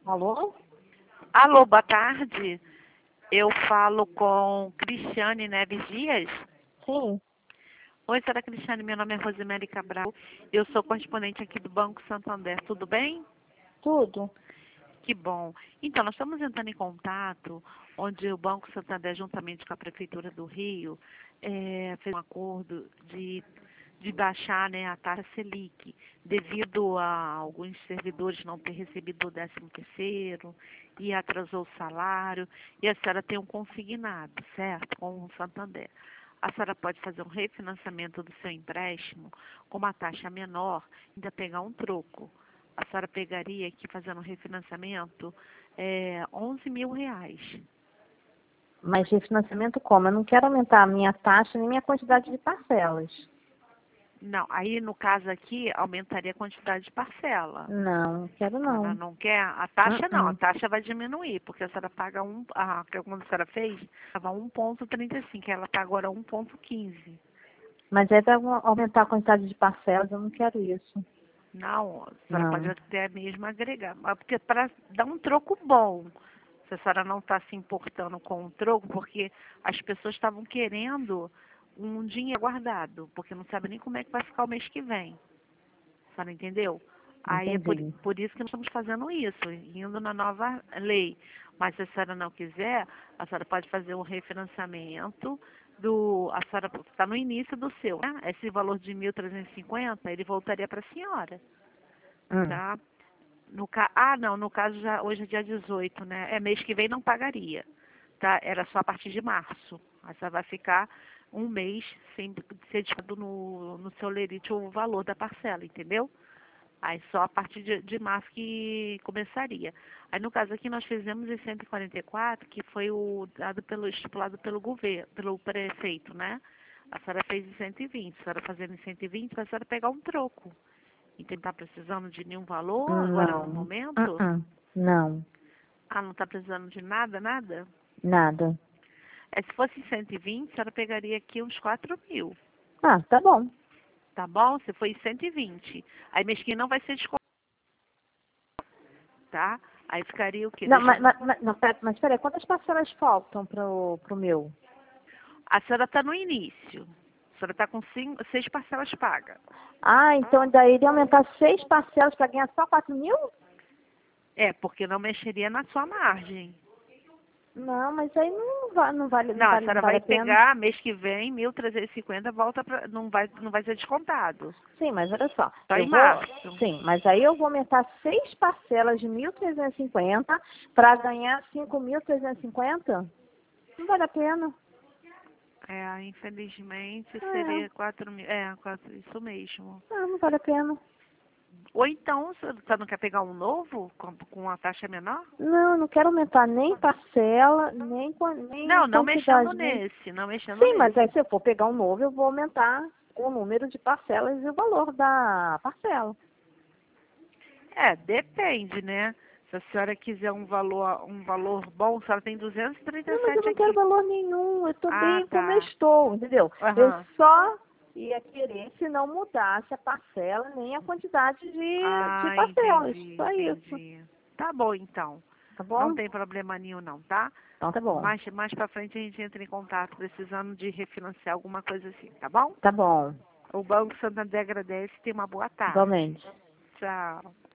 Alô? Alô, boa tarde. Eu falo com Cristiane Neves Dias. Sim, Oi, senhora Cristiane, meu nome é Rosemary Cabral. Eu sou correspondente aqui do Banco Santander. Tudo bem? tudo. Que bom. Então, nós estamos entrando em contato, onde o Banco Santander, juntamente com a Prefeitura do Rio, fez um acordo de baixar, né, a taxa Selic, devido a alguns servidores não ter recebido o 13º e atrasou o salário, e a senhora tem um consignado, certo, com o Santander. A senhora pode fazer um refinanciamento do seu empréstimo com uma taxa menor, ainda pegar um troco. A senhora pegaria aqui, fazendo um refinanciamento, R$ 11.000. Mas refinanciamento como? Eu não quero aumentar a minha taxa nem minha quantidade de parcelas. Não, aí no caso aqui aumentaria a quantidade de parcela. Não, quero A senhora não. não quer? A taxa não, a Uh-uh. taxa vai diminuir, porque a senhora paga quando a senhora fez, estava 1,35, ela está agora 1,15. Mas é para aumentar a quantidade de parcelas, eu não quero isso. Não, a senhora pode Não. até mesmo agregar, mas porque para dar um troco bom, se a senhora não está se importando com o troco, porque as pessoas estavam querendo um dinheiro guardado, porque não sabe nem como é que vai ficar o mês que vem. A senhora entendeu? Aí é Entendi. por isso que nós estamos fazendo isso, indo na nova lei. Mas se a senhora não quiser, a senhora pode fazer um refinanciamento a senhora está no início do seu, né? Esse valor de 1.350, ele voltaria para a senhora, Hum. tá? Não, no caso já hoje é dia 18, né? Mês que vem não pagaria, tá? Era só a partir de março. Aí você vai ficar um mês sem ser descontado no seu lerite o valor da parcela, entendeu? Aí só a partir de março que começaria. Aí no caso aqui nós fizemos em 144, que foi estipulado pelo governo, pelo prefeito, né? A senhora fez em 120. A senhora fazendo em 120, a senhora pegar um troco. E quem está precisando de nenhum valor agora no Não. momento? Não. Ah, não está precisando de nada, nada? Nada. Se fosse 120, a senhora pegaria aqui uns 4.000, Ah, tá bom. tá bom? Se for em 120. Aí mês que vem não vai ser descontado, tá? Aí ficaria o quê? Não, Deixa eu... mas peraí, quantas parcelas faltam pro meu? A senhora está no início. A senhora está com 6 parcelas pagas. Ah, então daí iria aumentar 6 parcelas para ganhar só 4.000? Porque não mexeria na sua margem. Não, mas aí Não, a não senhora vale vai a pena. pegar mês que vem, 1.350, volta para... Não vai ser descontado. Sim, mas olha só, Só eu em vou. março. Sim, mas aí eu vou aumentar 6 parcelas de 1.350 para ganhar 5.350? Não vale a pena. Infelizmente É, seria 4.000. Isso mesmo. não vale a pena. Ou então, você não quer pegar um novo com uma taxa menor? Não, eu não quero aumentar nem parcela, nem Não, não mexendo quantidade. Nem... nesse, não mexendo Sim, mas aí nesse. se eu for pegar um novo, eu vou aumentar o número de parcelas e o valor da parcela. Depende, né? Se a senhora quiser um valor bom, a senhora tem Não, mas eu 237 não quero aqui. valor nenhum. Eu estou Ah, bem como eu tá. estou, entendeu? Eu Aham. só ia querer se não mudasse a parcela nem a quantidade de Ah, parcelas. entendi, Só isso. entendi. Tá bom, então. Tá Não bom? tem problema nenhum, não, tá? Então tá bom. Mais pra frente a gente entra em contato, precisando de refinanciar alguma coisa assim, tá bom? Tá bom. O Banco Santander agradece e tenha uma boa tarde. Igualmente. Tchau.